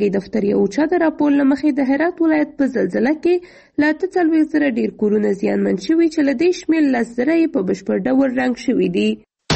ټولګي دفتري اوچا د راپور له مخې د هرات ولایت په زلزله کې له 43,000 ډیر کورونه زیانمن شوي چې له دې شمېر 10,000 یې په بشپړ ډول رنګ شوي دي.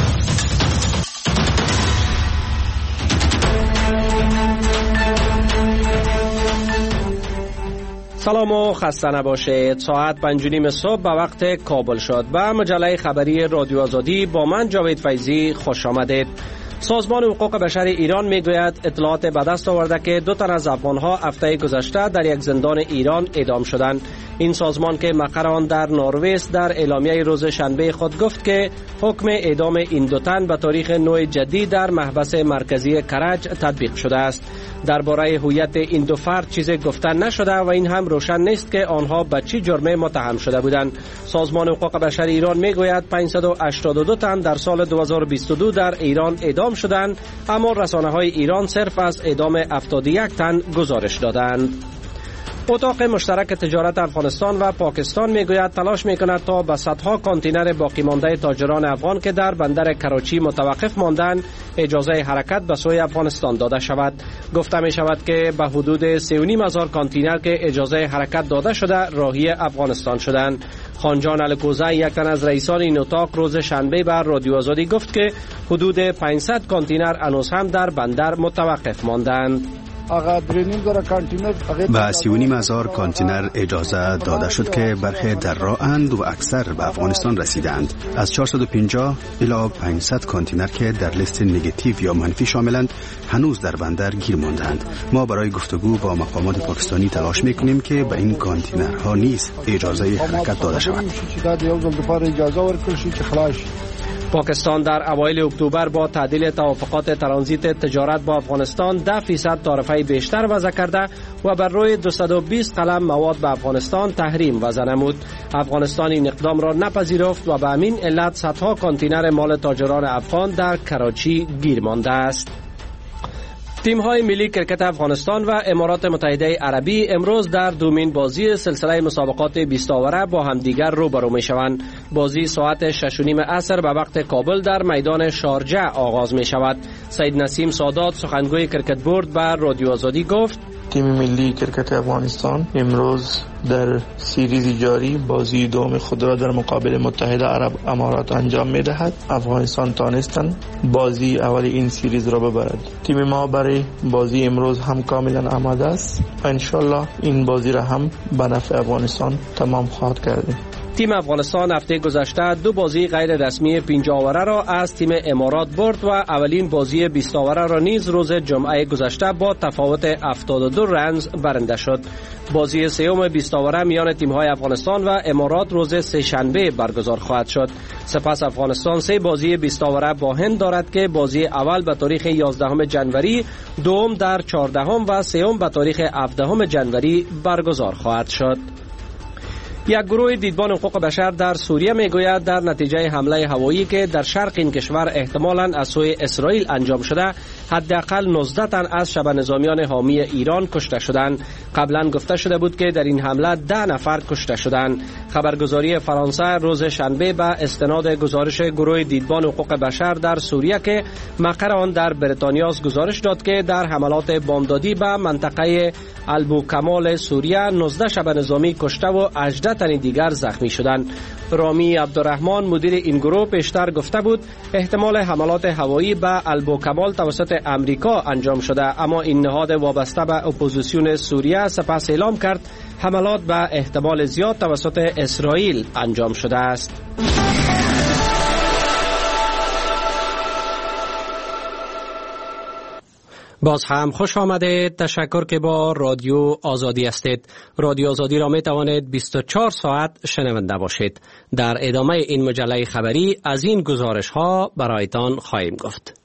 سلام و خسته نباشید. ساعت 5:30 صبح به وقت کابل شد. به مجله خبری رادیو آزادی با من جاوید فیضی خوش آمدید. سازمان حقوق بشر ایران میگوید اطلاعات به دست آورده که 2 تن از افغانها هفته گذشته در یک زندان ایران اعدام شدند. این سازمان که مقر آن در نروژ در اعلامیه روز شنبه خود گفت که حکم اعدام این 2 تن به تاریخ 9 جدید در محبس مرکزی کرج تطبیق شده است. درباره هویت این 2 فرد چیزی گفته نشده و این هم روشن نیست که آنها به چه جرمی متهم شده بودند. سازمان حقوق بشر ایران میگوید 582 تن در سال 2022 در ایران اعدام شدند، اما رسانه‌های ایران صرف از اعدام 71 تن گزارش دادند. اتاق مشترک تجارت افغانستان و پاکستان میگوید تلاش میکند تا به صدها کانتینر باقی مانده تاجران افغان که در بندر کراچی متوقف ماندند اجازه حرکت به سوی افغانستان داده شود. گفته می شود که به حدود 3,500 کانتینر که اجازه حرکت داده شده راهی افغانستان شدند. خانجان الکوزه، یک تن از رئیسان این اتاق، روز شنبه بر رادیو آزادی گفت که حدود 500 کانتینر هنوز هم در بندر متوقف ماندند. به 3,500 کانتینر اجازه داده شد که برخی در راه اند و اکثر به افغانستان رسیدند. از 450 الی 500 کانتینر که در لیست نگاتیو یا منفی شاملند هنوز در بندر گیر ماندند. ما برای گفتگو با مقامات پاکستانی تلاش میکنیم که به این کانتینرها نیز اجازه حرکت داده شود. پاکستان در اوایل اکتبر با تعدیل توافقات ترانزیت تجارت با افغانستان 10% تعرفه بیشتر وضع کرده و بر روی 220 قلم مواد به افغانستان تحریم وضع نمود. افغانستان این اقدام را نپذیرفت و به همین علت صدها کانتینر مال تاجران افغان در کراچی گیر مانده است. تیم‌های ملی کرکت افغانستان و امارات متحده عربی امروز در دومین بازی سلسله مسابقات 20 آوره با همدیگر روبرو می‌شوند. بازی ساعت 6:30 عصر به وقت کابل در میدان شارجه آغاز می‌شود. سید نسیم سادات سخنگوی کرکت بورد به رادیو آزادی گفت تیم ملی کرکت افغانستان امروز در سیریز جاری بازی دوم خود را در مقابل متحده عرب امارات انجام می‌دهد. افغانستان تانستند بازی اول این سیریز را ببرد. تیم ما برای بازی امروز هم کاملا آماده است و انشالله این بازی را هم به نفع افغانستان تمام خواهد کرد. تیم افغانستان هفته گذشته 2 بازی غیر رسمی 50 آوره را از تیم امارات برد و اولین بازی 20 آوره را نیز روز جمعه گذشته با تفاوت 72 رنز برنده شد. بازی سوم 20 آوره میان تیم‌های افغانستان و امارات روز سه‌شنبه برگزار خواهد شد. سپس افغانستان 3 بازی 20 آوره با هند دارد که بازی اول به تاریخ 11 جنوری، دوم در 14 و سوم به تاریخ 17 جنوری برگزار خواهد شد. یک گروه دیدبان حقوق بشر در سوریه میگوید در نتیجه حمله هوایی که در شرق این کشور احتمالاً از سوی اسرائیل انجام شده، حداقل 19 تن از شبه نظامیان حامی ایران کشته شدند. قبلا گفته شده بود که در این حمله 10 نفر کشته شدند. خبرگزاری فرانسه روز شنبه به استناد گزارش گروه دیدبان حقوق بشر در سوریه که مقر آن در بریتانیا است گزارش داد که در حملات بامدادی به منطقه البوکمال سوریه 19 شبه نظامی کشته و 18 تن دیگر زخمی شدند. رامی عبدالرحمن مدیر این گروه پیشتر گفته بود احتمال حملات هوایی به البوکمال توسط امریکا انجام شده، اما این نهاد وابسته به اپوزیسیون سوریه سپس اعلام کرد حملات به احتمال زیاد توسط اسرائیل انجام شده است. باز هم خوش آمدید. تشکر که با رادیو آزادی هستید. رادیو آزادی را می توانید 24 ساعت شنونده باشید. در ادامه این مجله خبری از این گزارش ها برایتان خواهیم گفت.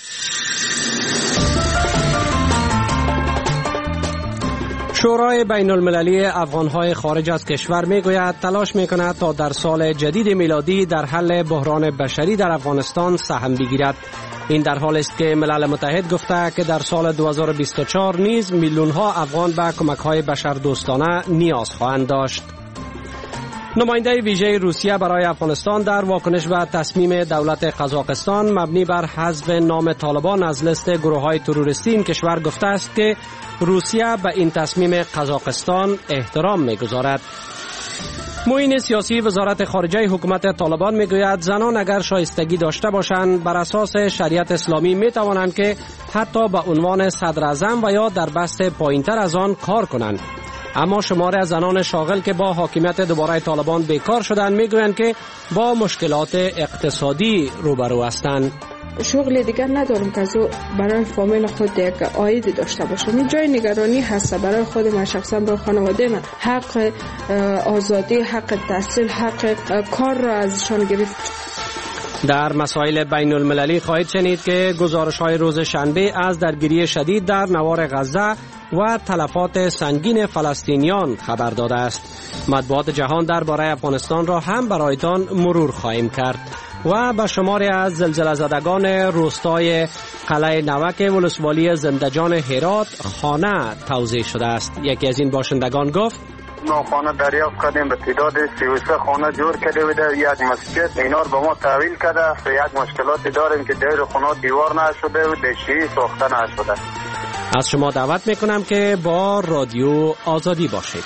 شورای بین المللی افغانهای خارج از کشور می گوید تلاش می کند تا در سال جدید میلادی در حل بحران بشری در افغانستان سهم بگیرد. این در حالی است که ملل متحد گفته که در سال 2024 نیز میلیون ها افغان به کمک های بشردوستانه نیاز خواهند داشت. نماینده ویژه روسیه برای افغانستان در واکنش به تصمیم دولت قزاقستان مبنی بر حذف نام طالبان از لیست گروه‌های تروریستی این کشور گفته است که روسیه به این تصمیم قزاقستان احترام می‌گذارد. معین سیاسی وزارت خارجه حکومت طالبان میگوید زنان اگر شایستگی داشته باشند بر اساس شریعت اسلامی می توانند که حتی به عنوان صدر اعظم و یا در بست پایینتر از آن کار کنند. اما شمار از زنان شاغل که با حاکمیت دوباره طالبان بیکار شدند میگویند که با مشکلات اقتصادی روبرو هستند. شغل دیگر ندارم که از برای فامیل خود یک عایدی داشته باشم. این جای نگرانی هست برای خود من شخصا، برای خانواده من. حق آزادی، حق تحصیل، حق کار را ازشان گرفت. در مسائل بین المللی خواهید شنید که گزارش های روز شنبه از درگیری شدید در نوار غزه و تلفات سنگین فلسطینیان خبر داده است. مطبوعات جهان درباره افغانستان را هم برایتان مرور خواهیم کرد و به شماری از زلزله زدگان روستای قلعه نوک ولسوالی زندجان هرات خانه توزیع شده است. یکی از این باشندگان گفت ما خانه دریافت کردیم، به تعداد 33 خانه جور کرده بوده، یک مسجد اینا رو به ما تحویل کرده. یک مشکلاتی داریم که دیر خانه دیوار نشده و دشی ساخته نشده. از شما دعوت میکنم که با رادیو آزادی باشید.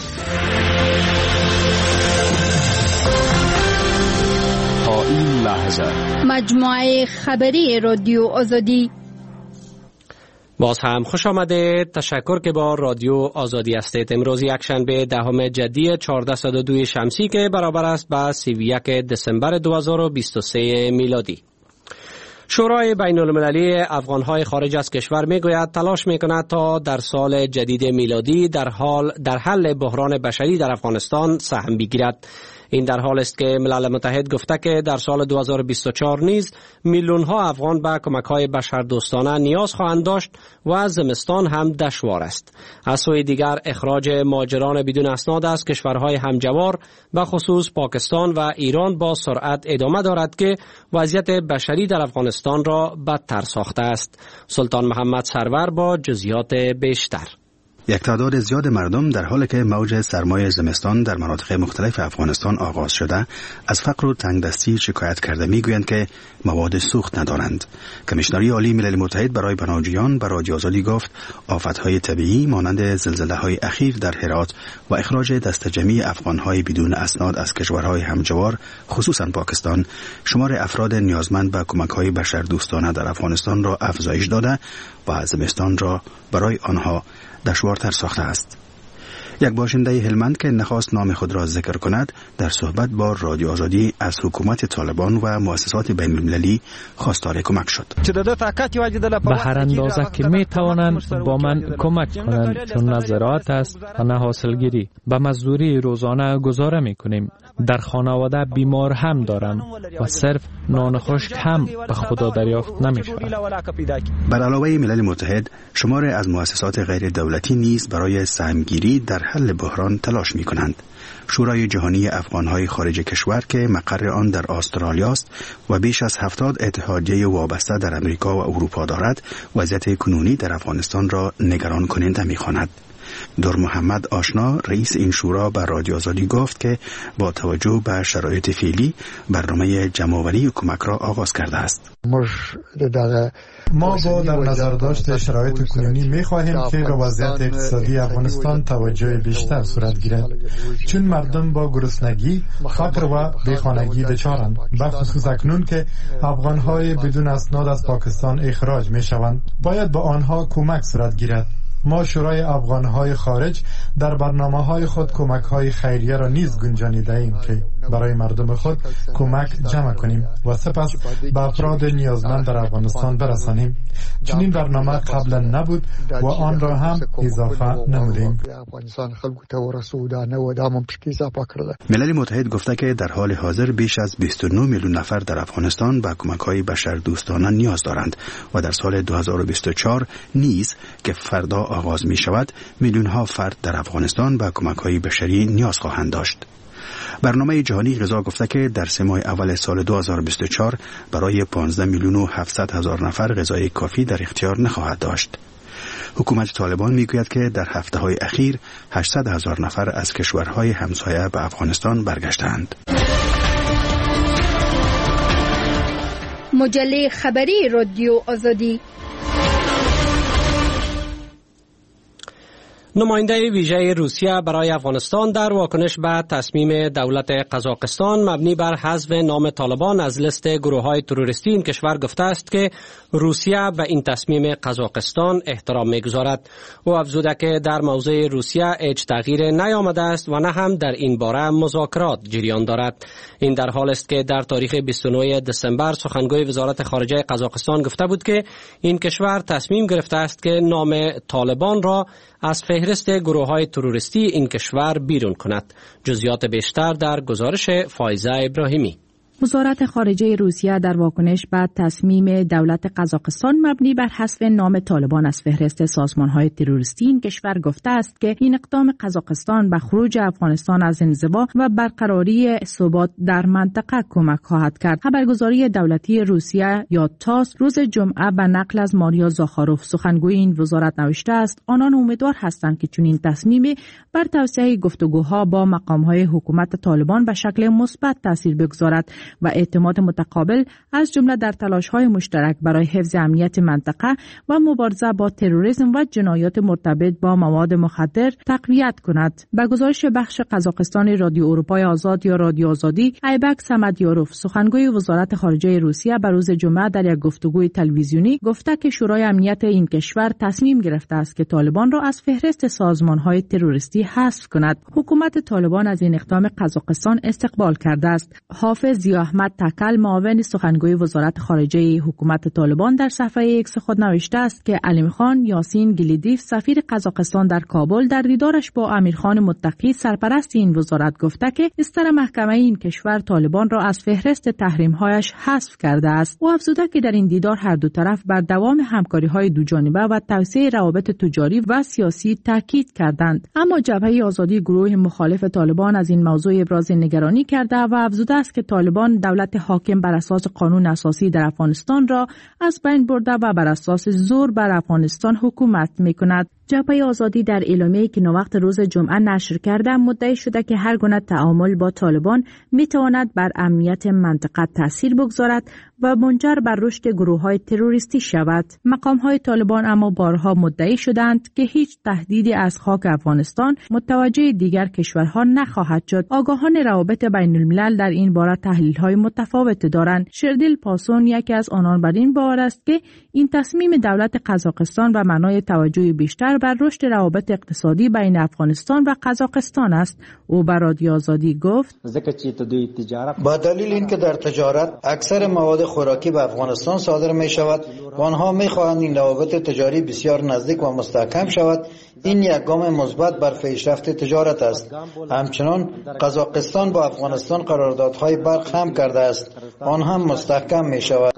تا این لحظه مجموعه خبری رادیو آزادی. باز هم خوش آمده. تشکر که با رادیو آزادی هستید. امروز یکشنبه 10 جدی 1402 شمسی که برابر است با 31 دسامبر 2023 میلادی. شورای بین المللی افغانهای خارج از کشور میگوید تلاش میکند تا در سال جدید میلادی در حل بحران بشری در افغانستان سهم بگیرد. این در حال است که ملل متحد گفته که در سال 2024 نیز میلیون ها افغان به کمک های بشردوستانه نیاز خواهند داشت و زمستان هم دشوار است. از سوی دیگر اخراج مهاجران بدون اسناد از کشورهای همجوار به خصوص پاکستان و ایران با سرعت ادامه دارد که وضعیت بشری در افغانستان را بدتر ساخته است. سلطان محمد سرور با جزئیات بیشتر. یک تعداد زیاد مردم در حالی که موج سرمای زمستان در مناطق مختلف افغانستان آغاز شده از فقر و تنگدستی شکایت کرده میگویند که مواد سوخت ندارند. کمیشنری عالی ملل متحد برای پناهجویان به رادیو آزادی گفت آفتهای طبیعی مانند زلزله‌های اخیر در هرات و اخراج دست جمعی افغانهای بدون اسناد از کشورهای همجوار خصوصا پاکستان شمار افراد نیازمند به کمک‌های بشردوستانه در افغانستان را افزایش داده و زمستان را برای آنها دشوارتر ساخته است. یک باشنده هلمند که نخواست نام خود را ذکر کند در صحبت با رادیو آزادی از حکومت طالبان و مؤسسات بین المللی خواستار کمک شد. به هر اندازه که می توانند با من کمک کنند، چون نه زراعت است و نه حاصلگیری. به مزدوری روزانه گزاره می کنیم. در خانواده بیمار هم دارم و صرف نان خشک هم به خدا دریافت نمی شود. بر علاوه ملل متحد شمار از مؤسسات غیر دولتی نیز برای سهمگیری در حل بحران تلاش می کنند. شورای جهانی افغانهای خارج کشور که مقر آن در استرالیا است و بیش از 70 اتحادیه وابسته در امریکا و اروپا دارد، وضعیت کنونی در افغانستان را نگران کننده می خواند. دور محمد آشنا رئیس این شورا به رادیو آزادی گفت که با توجه به شرایط فعلی برنامه جمع‌آوری کمک را آغاز کرده است. ما با در نظر داشت شرایط کنونی می خواهیم که به وضعیت اقتصادی افغانستان توجه بیشتر صورت گیرد، چون مردم با گرسنگی، فقر و بیخانگی دچارند، به خصوص اکنون که افغانهای بدون اسناد از پاکستان اخراج می شوند. باید به آنها کمک صورت گیرد. ما شورای افغانهای خارج در برنامه‌های خود کمک‌های خیریه را نیز گنجانیده ایم که برای مردم خود کمک جمع کنیم و سپس به افراد نیازمند در افغانستان برسانیم. چنین برنامه قبلا نبود و آن را هم اضافه نمودیم. ملل متحد گفته که در حال حاضر بیش از 29 میلیون نفر در افغانستان به کمک‌های بشردوستانه نیاز دارند و در سال 2024 نیز که فردا آغاز می شود میلیون‌ها فرد در افغانستان به کمک‌های بشری نیاز خواهند داشت. برنامه جهانی غذا گفته که در 3 ماه اول سال 2024 برای 15 میلیون و 700 هزار نفر غذای کافی در اختیار نخواهد داشت. حکومت طالبان میگوید که در هفته‌های اخیر 800,000 نفر از کشورهای همسایه به افغانستان برگشتند. مجله خبری رادیو آزادی. نماینده ویژه روسیه برای افغانستان در واکنش به تصمیم دولت قزاقستان مبنی بر حذف نام طالبان از لیست گروه‌های تروریستی این کشور گفته است که روسیه به این تصمیم قزاقستان احترام می‌گذارد. او افزوده که در موضع روسیه هیچ تغییر نیامده است و نه هم در این باره مذاکرات جریان دارد. این در حال است که در تاریخ 29 دسامبر سخنگوی وزارت خارجه قزاقستان گفته بود که این کشور تصمیم گرفته است که نام طالبان را از فهرست گروه‌های تروریستی این کشور بیرون کند. جزئیات بیشتر در گزارش فایزه ابراهیمی. وزارت خارجه روسیه در واکنش به تصمیم دولت قزاقستان مبنی بر حذف نام طالبان از فهرست سازمان‌های تروریستی این کشور گفته است که این اقدام قزاقستان به خروج افغانستان از انزوا و برقراری ثبات در منطقه کمک خواهد کرد. خبرگزاری دولتی روسیه یا تاس روز جمعه به نقل از ماریا زاخاروف سخنگوی این وزارت نوشته است آنان امیدوار هستند که چنین تصمیمی بر توسعه گفتگوها با مقام‌های حکومت طالبان به شکل مثبت تاثیر بگذارد و اعتماد متقابل از جمله در تلاش‌های مشترک برای حفظ امنیت منطقه و مبارزه با تروریسم و جنایات مرتبط با مواد مخدر تقویت کند. به گزارش بخش قزاقستان رادیو اروپای آزاد یا رادیو آزادی، ایبک سمدیاروف سخنگوی وزارت خارجه روسیه به روز جمعه در یک گفتگوی تلویزیونی گفته که شورای امنیت این کشور تصمیم گرفته است که طالبان را از فهرست سازمان‌های تروریستی حذف کند. حکومت طالبان از این اقدام قزاقستان استقبال کرده است. حافظ احمد تکل معاون سخنگوی وزارت خارجه حکومت طالبان در صفحه ایکس خود نوشته است که علیمخان یاسین گلیدیف سفیر قزاقستان در کابل در دیدارش با امیرخان متقی سرپرست این وزارت گفته که استر محکمه این کشور طالبان را از فهرست تحریم‌هایش حذف کرده است. او افزوده که در این دیدار هر دو طرف بر دوام همکاری‌های دوجانبه و توسعه روابط تجاری و سیاسی تاکید کردند. اما جبهه آزادی گروه مخالف طالبان از این موضوع ابراز نگرانی کرده و افزوده است که طالبان دولت حاکم بر اساس قانون اساسی در افغانستان را از بین برده و بر اساس زور بر افغانستان حکومت می‌کند. جبهه آزادی در اعلامیه‌ای که نوقت روز جمعه نشر کرده مدعی شده که هر گونه تعامل با طالبان می‌تواند بر امنیت منطقه تاثیر بگذارد و منجر بر رشد گروه‌های تروریستی شود. مقام‌های طالبان اما بارها مدعی شدند که هیچ تهدیدی از خاک افغانستان متوجه دیگر کشورها نخواهد شد. آگاهان روابط بین‌الملل در این باره تحلیل‌های متفاوت دارند. شردیل پاسون یکی از آنان بر این باور است که این تصمیم دولت قزاقستان به معنای توجه بیشتر بر رشد روابط اقتصادی بین افغانستان و قزاقستان است. او به رادیو آزادی گفت با دلیل اینکه در تجارت اکثر مواد خوراکی به افغانستان صادر می شود و آنها می خواهند این روابط تجاری بسیار نزدیک و مستحکم شود، این یک گام مثبت بر پیشرفت تجارت است. همچنان قزاقستان با افغانستان قراردادهای برق هم کرده است، آن هم مستحکم می شود.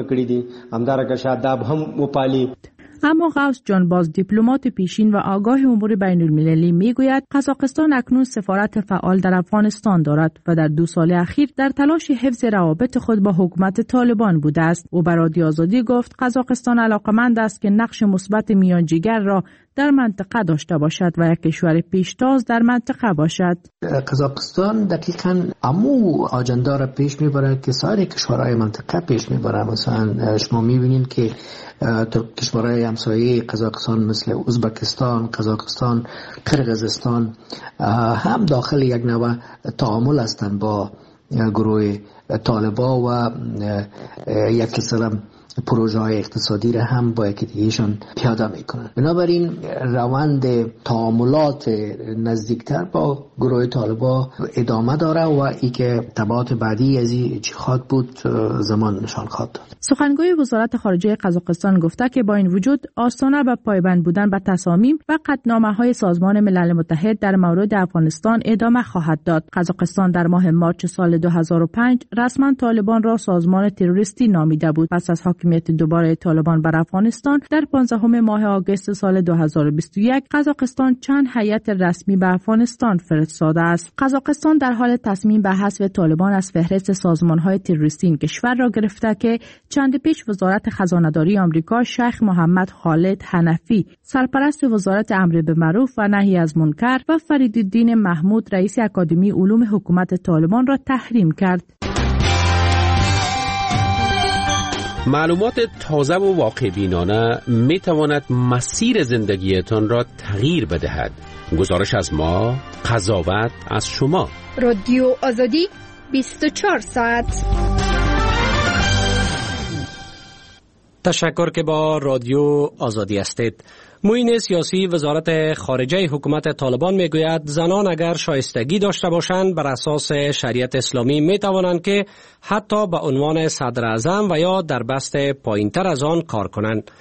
اما غوث جانباز دیپلمات پیشین و آگاه امور بین المللی میگوید قزاقستان اکنون سفارت فعال در افغانستان دارد و در 2 سال اخیر در تلاش حفظ روابط خود با حکومت طالبان بوده است. او به رادیو آزادی گفت قزاقستان علاقمند است که نقش مثبت میانجیگر را در منطقه داشته باشد و یک کشور پیشتاز در منطقه باشد. قزاقستان دقیقاً امو آجندا را پیش میبرد که سایر کشورهای منطقه پیش میبرد. مثلا شما میبینید که کشورهای همسایه قزاقستان مثل ازبکستان، قزاقستان، قرقیزستان هم داخل یک نوع تعامل هستند با گروه طالبان و یک سلسله پروژه های اقتصادی را هم با یکی دیگه‌شان پیاده میکنند. بنابراین روند تعاملات نزدیکتر با گروه طالبان ادامه داره و ای که تبعات بعدی از این چی خواهد بود زمان نشان خواهد داد. سخنگوی وزارت خارجه قزاقستان گفته که با این وجود آستانه به پایبند بودن به تصامیم و قطعنامه‌های سازمان ملل متحد در مورد افغانستان ادامه خواهد داد. قزاقستان در ماه مارس سال 2005 رسما طالبان را سازمان تروریستی نامیده بود. پس از حاکمیت دوباره طالبان بر افغانستان در 15 ماه آگوست سال 2021 قزاقستان چند هیئت رسمی به افغانستان فرستاده است. قزاقستان در حال تصمیم به حذف طالبان از فهرست سازمان‌های تروریستی این کشور را گرفته که چند پیش وزارت خزانه‌داری آمریکا شیخ محمد خالد حنفی سرپرست وزارت امر بالمعروف و نهی از منکر و فریدالدین محمود رئیس اکادمی علوم حکومت طالبان را تحریم کرد. معلومات تازه و واقع بینانه می تواند مسیر زندگیتان را تغییر بدهد. گزارش از ما، قضاوت از شما. رادیو آزادی 24 ساعت. تشکر که با رادیو آزادی هستید. معین سیاسی وزارت خارجه حکومت طالبان میگوید زنان اگر شایستگی داشته باشند بر اساس شریعت اسلامی می توانند که حتی به عنوان صدر اعظم و یا در بست پایینتر از آن کار کنند.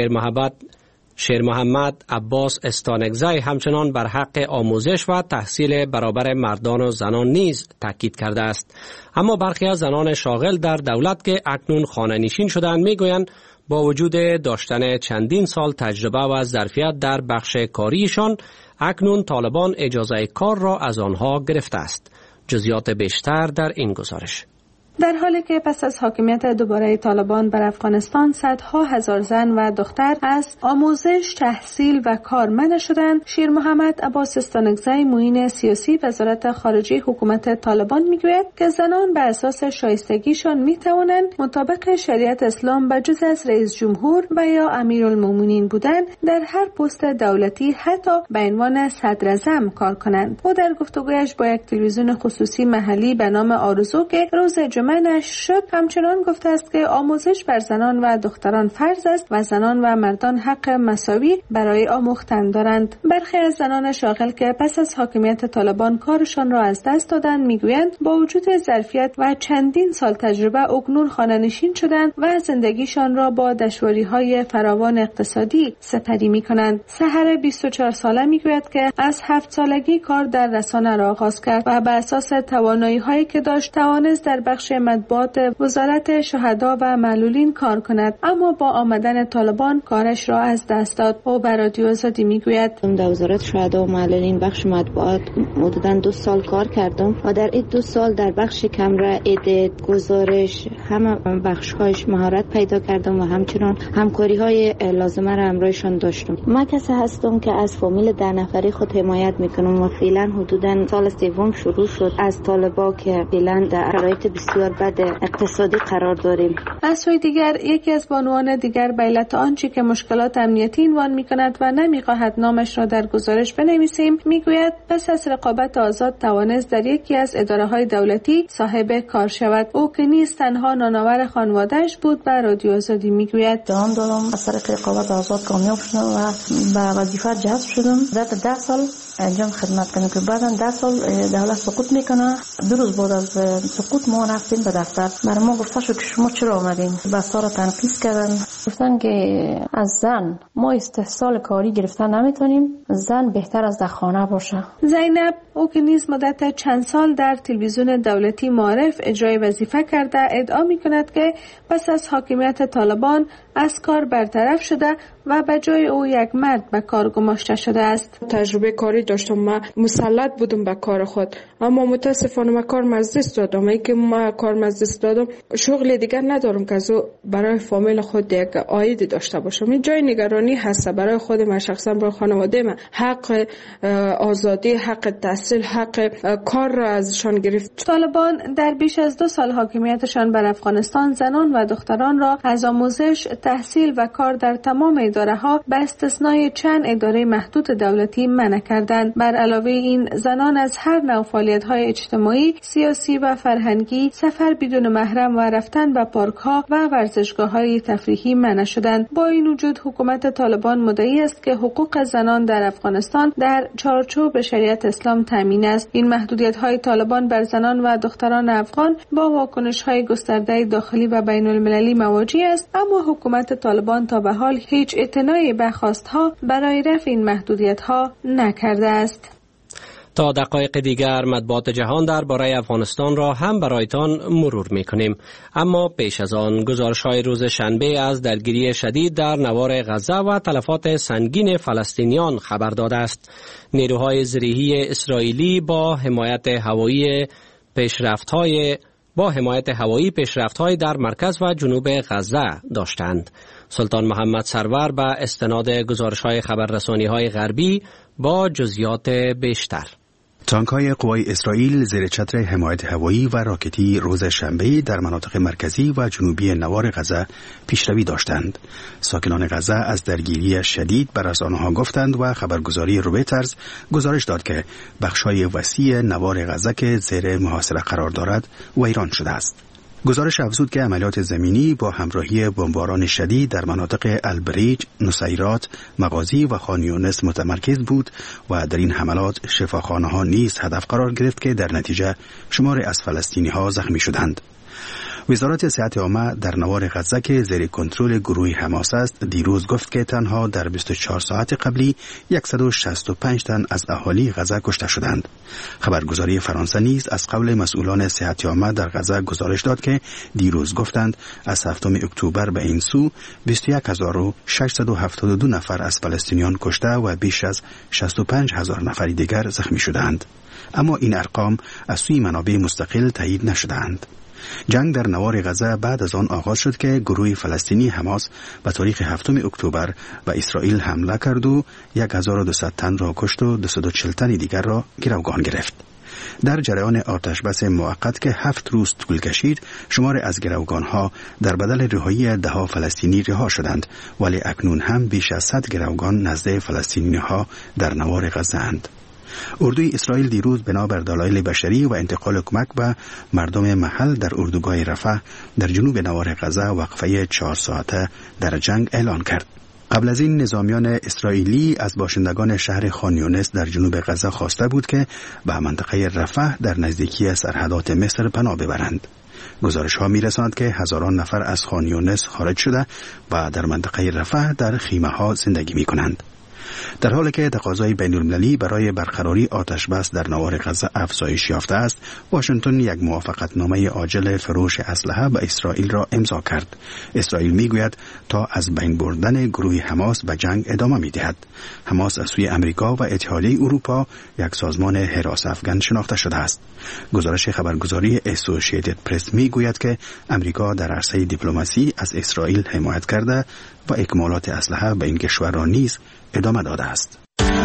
شیر محمد عباس استانکزی همچنان بر حق آموزش و تحصیل برابر مردان و زنان نیز تاکید کرده است. اما برخی از زنان شاغل در دولت که اکنون خانه نشین شدند میگویند با وجود داشتن چندین سال تجربه و ظرفیت در بخش کاریشان اکنون طالبان اجازه کار را از آنها گرفته است. جزئیات بیشتر در این گزارش. در حالی که پس از حاکمیت دوباره طالبان بر افغانستان صدها هزار زن و دختر از آموزش، تحصیل و کار منع شدند، شیر محمد عباس استانکزی معین سیاسی وزارت خارجه حکومت طالبان میگوید که زنان به اساس شایستگیشان میتوانند مطابق شریعت اسلام بجز از رئیس جمهور و یا امیرالمومنین بودن در هر پست دولتی حتی به عنوان صدر اعظم کار کنند. او در گفتگویش با یک تلویزیون خصوصی محلی به نام آرزو که روز جمعه نشر شد همچنان گفته است که آموزش بر زنان و دختران فرض است و زنان و مردان حق مساوی برای آموختن دارند. برخی از زنان شاغل که پس از حاکمیت طالبان کارشان را از دست دادند میگویند با وجود ظرفیت و چندین سال تجربه اکنون خانه‌نشین شدند و زندگیشان را با دشواری‌های فراوان اقتصادی سپری می‌کنند. سحر 24 ساله میگوید که از 7 سالگی کار در رسانه را آغاز کرد و بر اساس توانایی‌هایی که داشت توانست در بخش مطبوعات وزارت شهدا و معلولین کار کند، اما با آمدن طالبان کارش را از دست داد. او بر رادیو آزادی میگوید در وزارت شهدا و معلولین بخش مطبوعات حدوداً 2 سال کار کردم و در این 2 سال در بخش کمره، ادیت، گزارش، همه بخش‌هایش مهارت پیدا کردم و همچنان همکاری‌های لازمه را همراهشان داشتم. من کسی هستم که از فامیل 10 نفری خود حمایت میکنم و فعلا حدوداً سال سوم شروع شد از طالبا که فعلا در شرایط بسیار بد اقتصادی قرار داریم. از سوی دیگر یکی از بانوان دیگر به علت آنچه که مشکلات امنیتی عنوان می‌کند و نمی‌خواهد نامش را در گزارش بنویسیم میگوید پس از رقابت آزاد توانست در یکی از اداره‌های دولتی صاحب کار شود. او که نیز تنها نانآور خانواده‌اش بود به رادیو آزادی میگوید جان دادم از طریق رقابت آزاد کامیاب شدم و به وظیفه جذب شدم. ذات 10 سال انجام خدمت کنم که بعداً 10 سال دولت سقوط میکنه. 2 روز بعد از سقوط ما رفتیم به دفتر. برای ما گفته شد که شما چرا آمدین؟ بسا را تنقیص کردن. گفتن که از زن ما استحصال کاری گرفتن نمیتونیم، زن بهتر از در خانه باشه. زینب او که نیز مدت چند سال در تلویزیون دولتی معارف اجرای وظیفه کرده ادعا میکند که پس از حاکمیت طالبان از کار برطرف شده و به جای او یک مرد به کار گماشته شده است. تجربه کاری داشتم، من مسلط بودم به کار خود، اما متاسفانه من کار مزدست دادم. ای که من کار مزدست دادم شغل دیگر ندارم که از برای فامیل خود یک عایدی داشته باشم. این جای نگرانی هست برای خود من شخصا، برای خانواده من. حق آزادی، حق تحصیل، حق کار را ازشان گرفت. طالبان در بیش از 2 سال حاکمیتشان بر افغانستان زنان و دختران را از آموزش، تحصیل و کار در تمام اداره‌ها به استثنای چند اداره محدود دولتی منع کردند. بر علاوه این زنان از هر نوع فعالیت‌های اجتماعی، سیاسی و فرهنگی، سفر بدون محرم و رفتن به پارک‌ها و ورزشگاه‌های تفریحی منع شدند. با این وجود حکومت طالبان مدعی است که حقوق زنان در افغانستان در چارچوب شریعت اسلام تامین است. این محدودیت‌های طالبان بر زنان و دختران افغان با واکنش‌های گسترده داخلی و بین‌المللی مواجه است، اما حکومت طالبان تا به حال هیچ اعتنایی به خواست‌ها برای رفع این محدودیت‌ها نکرده است. تا دقایق دیگر مطبوعات جهان درباره افغانستان را هم برایتان مرور می‌کنیم، اما پیش از آن گزارش‌های روز شنبه از درگیری شدید در نوار غزه و تلفات سنگین فلسطینیان خبر داده است. نیروهای زرهی اسرائیلی با حمایت هوایی پیشرفت‌های در مرکز و جنوب غزه داشتند. سلطان محمد سرور به استناد گزارش‌های خبررسانی‌های غربی با جزئیات بیشتر. تانک‌های قوای اسرائیل زیر چتر حمایت هوایی و راکتی روز شنبه در مناطق مرکزی و جنوبی نوار غزه پیشروی داشتند. ساکنان غزه از درگیری شدید به رسانه‌ها گفتند و خبرگزاری رویترز گزارش داد که بخش‌های وسیع نوار غزه که زیر محاصره قرار دارد ویران شده است. گزارش افزود که عملیات زمینی با همراهی بمباران شدید در مناطق البریج، نصیرات، مغازی و خان یونس متمرکز بود و در این حملات شفاخانه‌ها نیز هدف قرار گرفت که در نتیجه شماری از فلسطینی‌ها زخمی شدند. وزارت صحت عامه در نوار غزه که زیر کنترل گروه حماس است دیروز گفت که تنها در 24 ساعت قبلی 165 تن از اهالی غزه کشته شدند. خبرگزاری فرانسه نیز از قول مسئولان صحت عامه در غزه گزارش داد که دیروز گفتند از 7 اکتبر به این سو 21672 نفر از فلسطینیان کشته و بیش از 65000 نفر دیگر زخمی شدند. اما این ارقام از سوی منابع مستقل تایید نشدند. جنگ در نوار غزه بعد از آن آغاز شد که گروه فلسطینی حماس به تاریخ 7 اکتبر به اسرائیل حمله کرد و 1200 تن را کشت و 240 تن دیگر را گروگان گرفت. در جریان آتشبس موقت که 7 روز طول کشید، شمار از گروگانها در بدل رهایی 10 فلسطینی رها شدند، ولی اکنون هم بیش از 100 گروگان نزد فلسطینی‌ها در نوار غزه اند. اردوی اسرائیل دیروز بنابر دلایل بشری و انتقال کمک به مردم محل در اردوگاه رفح در جنوب نوار غزه وقفه 4 ساعته در جنگ اعلان کرد. قبل از این نظامیان اسرائیلی از باشندگان شهر خان یونس در جنوب غزه خواسته بود که به منطقه رفح در نزدیکی سرحدات مصر پناه ببرند. گزارش ها می رساند که هزاران نفر از خان یونس خارج شده و در منطقه رفح در خیمه ها زندگی می کنند. در حالی که تقاضای بین المللی برای برقراری آتشبس در نوار غزه افزایش یافته است، واشنگتن یک موافقتنامه عاجل فروش اسلحه به اسرائیل را امضا کرد. اسرائیل میگوید تا از بین بردن گروه حماس به جنگ ادامه میدهد. حماس از سوی امریکا و اتحادیه اروپا یک سازمان حراس افغان شناخته شده است. گزارش خبرگزاری اسوسییتد پرس میگوید که امریکا در عرصه دیپلماسی از اسرائیل حمایت کرده و اکمالات اسلحه به این کشور را نیز ادامه داده است.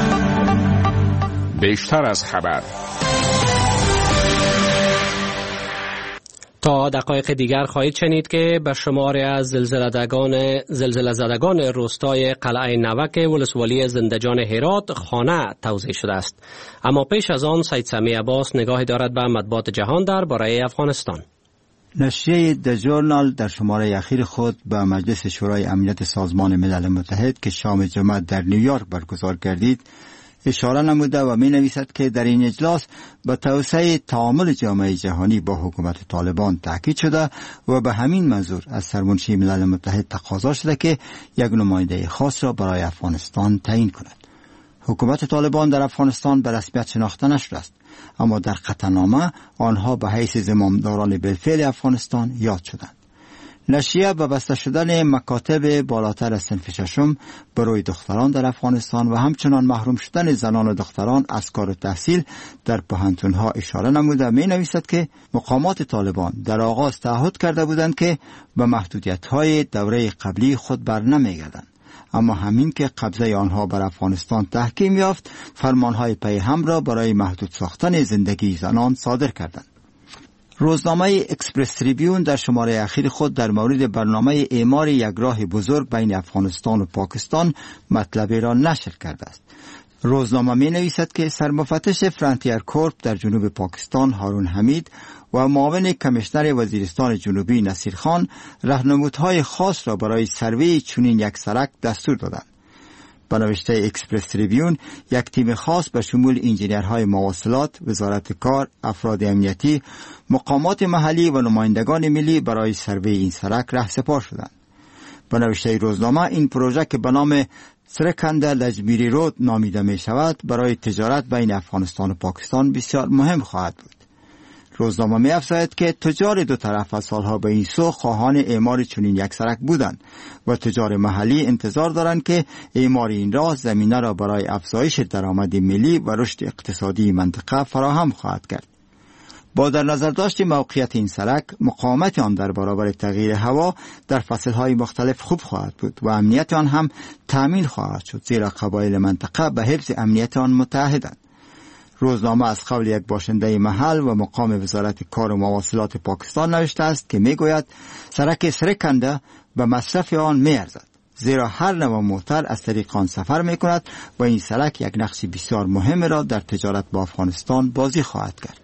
بیشتر از خبر. تا دقایق دیگر خواهید شنید که به شماری از زلزله زدگان روستای قلعه نوک ولسوالی زندجان هرات خانه توزیع شده است. اما پیش از آن سید سمی عباس نگاهی دارد به مطبوعات جهان درباره افغانستان. نشریه د ژورنال در شماره اخیر خود به مجلس شورای امنیت سازمان ملل متحد که شام جمعه در نیویورک برگزار گردید اشاره نموده و می نویسد که در این اجلاس به توسعه تعامل جامعه جهانی با حکومت طالبان تاکید شده و به همین منظور از سرمنشی ملل متحد تقاضا شده که یک نماینده خاص را برای افغانستان تعیین کند. حکومت طالبان در افغانستان به رسمیت شناخته نشده است، اما در قطعنامه آنها به حیث زمامداران بالفعل افغانستان یاد شدند. نشریه به بسته شدن مکاتب بالاتر از صنف ششم برای دختران در افغانستان و همچنان محروم شدن زنان و دختران از کار و تحصیل در پوهنتون‌ها اشاره نموده می نویسد که مقامات طالبان در آغاز تعهد کرده بودند که به محدودیت‌های دوره قبلی خود بر نمی‌گردند، اما همین که قبضه آنها بر افغانستان تحکیم یافت، فرمانهای پیهم را برای محدود ساختن زندگی زنان صادر کردند. روزنامه اکسپرس تریبیون در شماره اخیر خود در مورد برنامه اعمار یک راه بزرگ بین افغانستان و پاکستان مطلبی را نشر کرده است. روزنامه می نویسد که سرمفتش فرانتیر کورپ در جنوب پاکستان هارون حمید و معاون کمیشنر وزیرستان جنوبی نصیر خان راهنمودهای خاص را برای سروی چنین یک سرک دستور دادند. به نوشته اکسپرس تریبیون، یک تیم خاص به شمول انجینیرهای مواصلات، وزارت کار، افراد امنیتی، مقامات محلی و نمایندگان ملی برای سروی این سرک رهسپار شدند. به نوشته روزنامه، این پروژه که به نام سرکنده لجمیری رود نامیده می شود برای تجارت بین افغانستان و پاکستان بسیار مهم خواهد بود. روزنامه می افزاید که تجار دو طرف از سالها به این سو خواهان اعمار چنین یک سرک بودند و تجار محلی انتظار دارند که اعمار این راه زمینه را برای افزایش درآمد ملی و رشد اقتصادی منطقه فراهم خواهد کرد. با در نظر داشت موقعیت این سرک، مقاومت آن در برابر تغییر هوا در فصلهای مختلف خوب خواهد بود و امنیت آن هم تأمین خواهد شد، زیرا قبایل منطقه به حفظ امنیت آن متحدند. روزنامه از قول یک باشنده محل و مقام وزارت کار و مواصلات پاکستان نوشته است که میگوید سرک سرکنده به مصرف آن میارزد، زیرا هر نوع موتر از طریق آن سفر میکند و این سرک یک نقش بسیار مهم را در تجارت با افغانستان بازی خواهد کرد.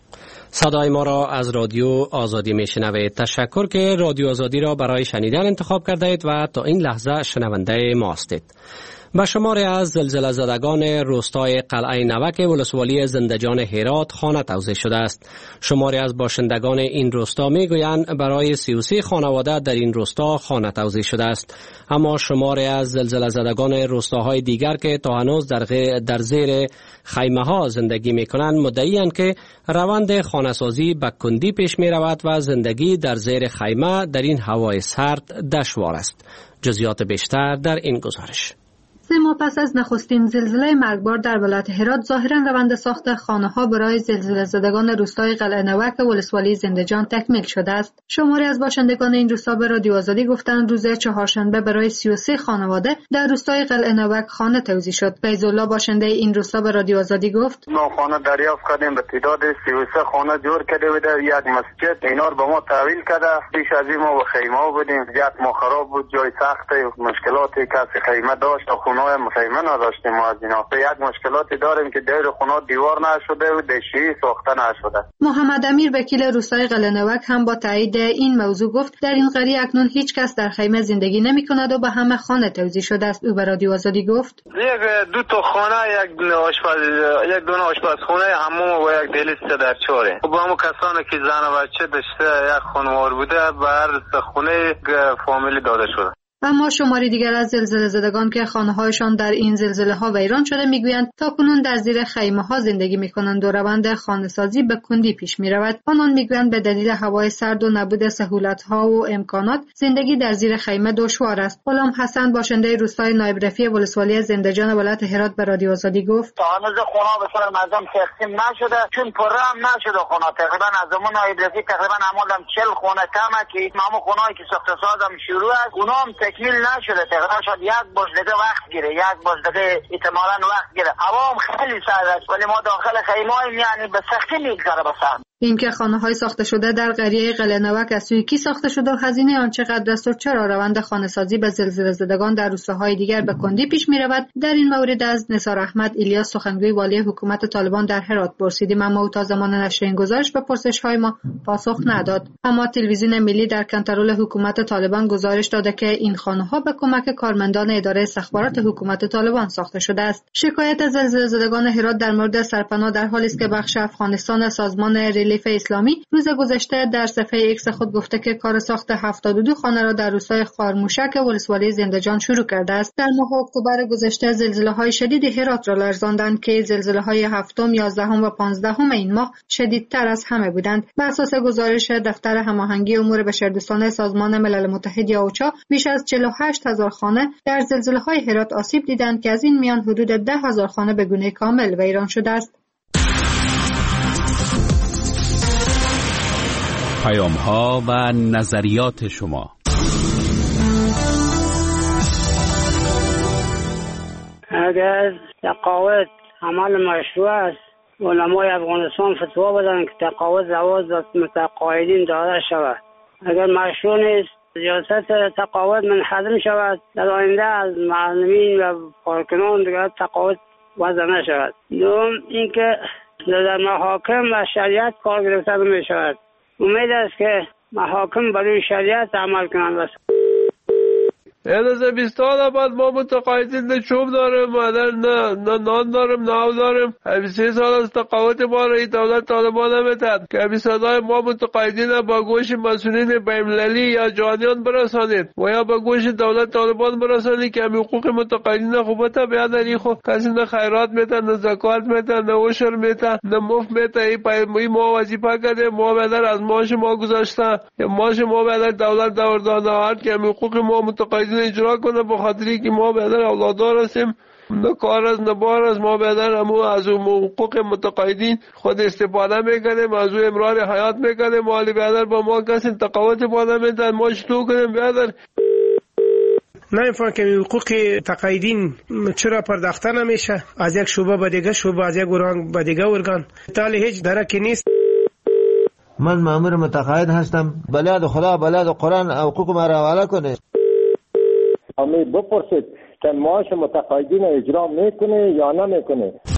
صدای ما را از رادیو آزادی میشنوید. تشکر که رادیو آزادی را برای شنیدن انتخاب کرده اید و تا این لحظه شنونده ما هستید. به شماری از زلزله زدگان روستای قلعه نوک ولسوالی زندجان هرات خانه توزیع شده است. شماری از باشندگان این روستا میگویند برای 33 خانواده در این روستا خانه توزیع شده است. اما شماری از زلزله زدگان روستاهای دیگر که تا هنوز در زیر خیمه ها زندگی میکنند مدعی‌اند که روند خانه سازی به کندی پیش می رود و زندگی در زیر خیمه در این هوای سرد دشوار است. جزئیات بیشتر در این گزارش. 3 ماه پس از نخستین زلزله مرگبار در ولایت هرات ظاهرا روند ساخت خانه‌ها برای زلزله زدگان روستای قلعه نوک ولسوالی زندجان تکمیل شده است. شماری از باشندگان این روستا به رادیو آزادی گفتند روز چهارشنبه برای 33 خانواده در روستای قلعه نوک خانه توزیع شد. فیض‌الله باشنده این روستا به رادیو آزادی گفت: ما خانه دریافت کردیم، به تعداد 33 خانه جور کرده بوده، یک مسجد اینا رو به ما تحویل کرده. پیش از این ما به خیمه بودیم، جات ما خراب بود، جای سخت مشکلاتی کسی خیمه داشت، خونه خیمه نداشتیم. ما از اینا یک مشکلاتی داریم که دیر خونه دیوار نشده و دشی ساخته نشده. محمد امیر وکیل روستای قلعه نوک هم با تایید این موضوع گفت در این قریه اکنون هیچ کس در خیمه زندگی نمی کند و به همه خانه توزیع شده است. او به رادیو آزادی گفت: دو تا خانه، یک دونه آشپزخانه، حموم و یک دهلیز در چاره. با همون کسانی که زن و بچه داشته یک خانوار بوده به هر خونه فامیلی داده شده. اما شماری دیگر از زلزله زدگان که خانه‌هایشان در این زلزله ها ویران شده میگویند تاکنون در زیر خیمه ها زندگی میکنند و روند خانه‌سازی به کندی پیش میرود. آنان میگویند به دلیل هوای سرد و نبود سهولت‌ها و امکانات زندگی در زیر خیمه دشوار است. غلام حسن باشنده روستای نایب رفیع ولسوالی زندجان ولایت هرات به رادیو آزادی گفت: تا هنوز خونه به صورت منظم تقسیم نشده، چون پره هم نشده خونه. تقریبا از زمان نایب رفیع تقریبا عملاً 40 خونه کمه که همون خونه‌ای که ساخت سازم شروع است اونها هم تکمیل نشده. تقریبا شاید یک بجدگه وقت گیره، یک بجدگه احتمالاً وقت گیره. هوا هم خیلی سرد است ولی ما داخل خیمه‌ایم، یعنی به سختی میگذره به سر. اینکه خانه‌های ساخته شده در قریه قلعه نوک از سوی کی ساخته شده و هزینه آن چقدر است و چرا روند خانه‌سازی به زلزله زدگان در روستاهای دیگر به کندی پیش می‌رود، در این مورد از نثار احمد الیاس سخنگوی والی حکومت طالبان در هرات پرسیدیم، اما او تا زمان نشر این گزارش به پرسش‌های ما پاسخ نداد. اما تلویزیون ملی در کنترل حکومت طالبان گزارش داده که این خانه‌ها به کمک کارمندان اداره استخبارات حکومت طالبان ساخته شده است. شکایت زلزله زدگان هرات در مورد سرپناه در حالی است که بخش افغانستان سازمان ریلیف اسلامی روز گذشته در صفحه ایکس خود گفته که کار ساخت 72 خانه را در روستای خارموشک ولسوالی زندجان شروع کرده است. در ماه اکتبر گذشته زلزله‌های شدید هرات را لرزاندند که زلزله‌های 7م، 11م و 15م این ماه شدیدتر از همه بودند. بر اساس گزارش دفتر هماهنگی امور بشردوستانه سازمان ملل متحد یا اوچا، بیش از 48,000 خانه در زلزله‌های هرات آسیب دیدند که از این میان حدود 10,000 خانه به گونه کامل ویران شده است. پیام‌ها و نظریات شما. اگر تقاعد عمل مشروع است، علمای افغانستان فتوا بدن که تقاعد زواج متقاعدین داده شود. اگر مشروع نیست، ریاست تقاعد منحدر شود، در آینده از معلمین و کارکنان دیگر تقاعد وضع نشود. دوم اینکه در محاکم و شریعت کار گرفته می شود. امید است که محاکم برای شریعت عمل کنند. از 20 سال بعد ما متقاعدین نه چوب داریم، نه نان داریم، نه آب داریم. 23 سال از تقاعد ما را دولت طالبان نمیتد که صدای ما متقاعدین با گوش مسئولین بین‌المللی یا جهانیان برسانید و یا با گوش دولت طالبان برسانید که حقوق متقاعدین خوبت بیادری خو کسی نه خیرات میتن، نه زکات میتن، نه عشر میتن، نه مفت میتن. این ما وظیفه کرده، ما بدر از معاش ما گذاشته، معاش ما بدر دولت داوردانه هست که حقوق ما متقاعدین اجرا کنه، به خاطری که ما بدر اولادار هستیم، نه کار از نه بار از ما بدر همو از حقوق متقاعدین خود استفاده میکنیم، از او امرار حیات میکنیم. مالی بدر با ما کسی تقاوت بالا میدن، ما چطور کنیم بدر؟ نمیفهم که حقوق تقاعدین چرا پرداخته نمیشه از یک شعبه به دیگه شعبه، از یک ارگان به دیگه ارگان، تالی هیچ درکی نیست. من مأمور متقاعد هستم، بلاد خدا بلاد قرآن حقوق ما را حواله کنه. امی بپرسید که معاش متقاعدین اجرا میکنه یا نمیکنه.